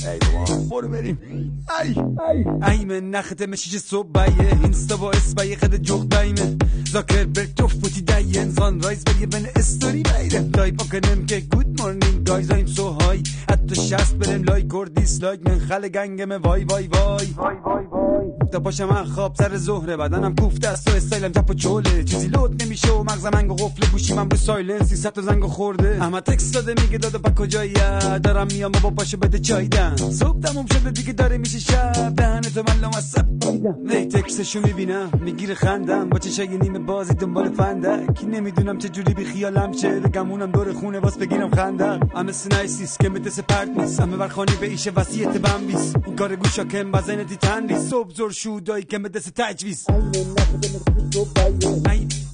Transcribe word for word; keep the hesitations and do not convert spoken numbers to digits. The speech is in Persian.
ای بابا برو بریم. ای ای ای من نخته مشیش صبح بایه اینستا با اسبای خد جوخ باینه زاکر برتوف بوتی داین زان رایز بگه بن استوری بایره لایک بکنم که گود مورنینگ گایز ایم سو های حتی شست برم لایک اور دیسلایک من خل گنگم وای وای وای وای وای وای تا پاشم من خواب سر ظهر بدنم کوفته است و استایلم تپ و چوله چیزی لود نمیشه و مغزم انگو قفل گوشیم هم رو سایلنسی ست و زنگو خورده احمد تکست داده میگه داده با کجایی دارم میام بابا پاشو بده چای دم صبح تموم شده دیگه داره میشه شب دهنتو من لامصب نه تکستشو میبینم میگیره خندم با چشای نیمه بازی دنبال فندک نمیدونم چه جوری بی خیالم چه گمونم دور خونه واس بگیرم خندم ام سنایسیس که مدرسه پرت نیست همه برخانی به ایشه وصیت بمبیس این کار گوشا که بزنه تی تندی صبح زور شودایی که مدرسه تجویز ای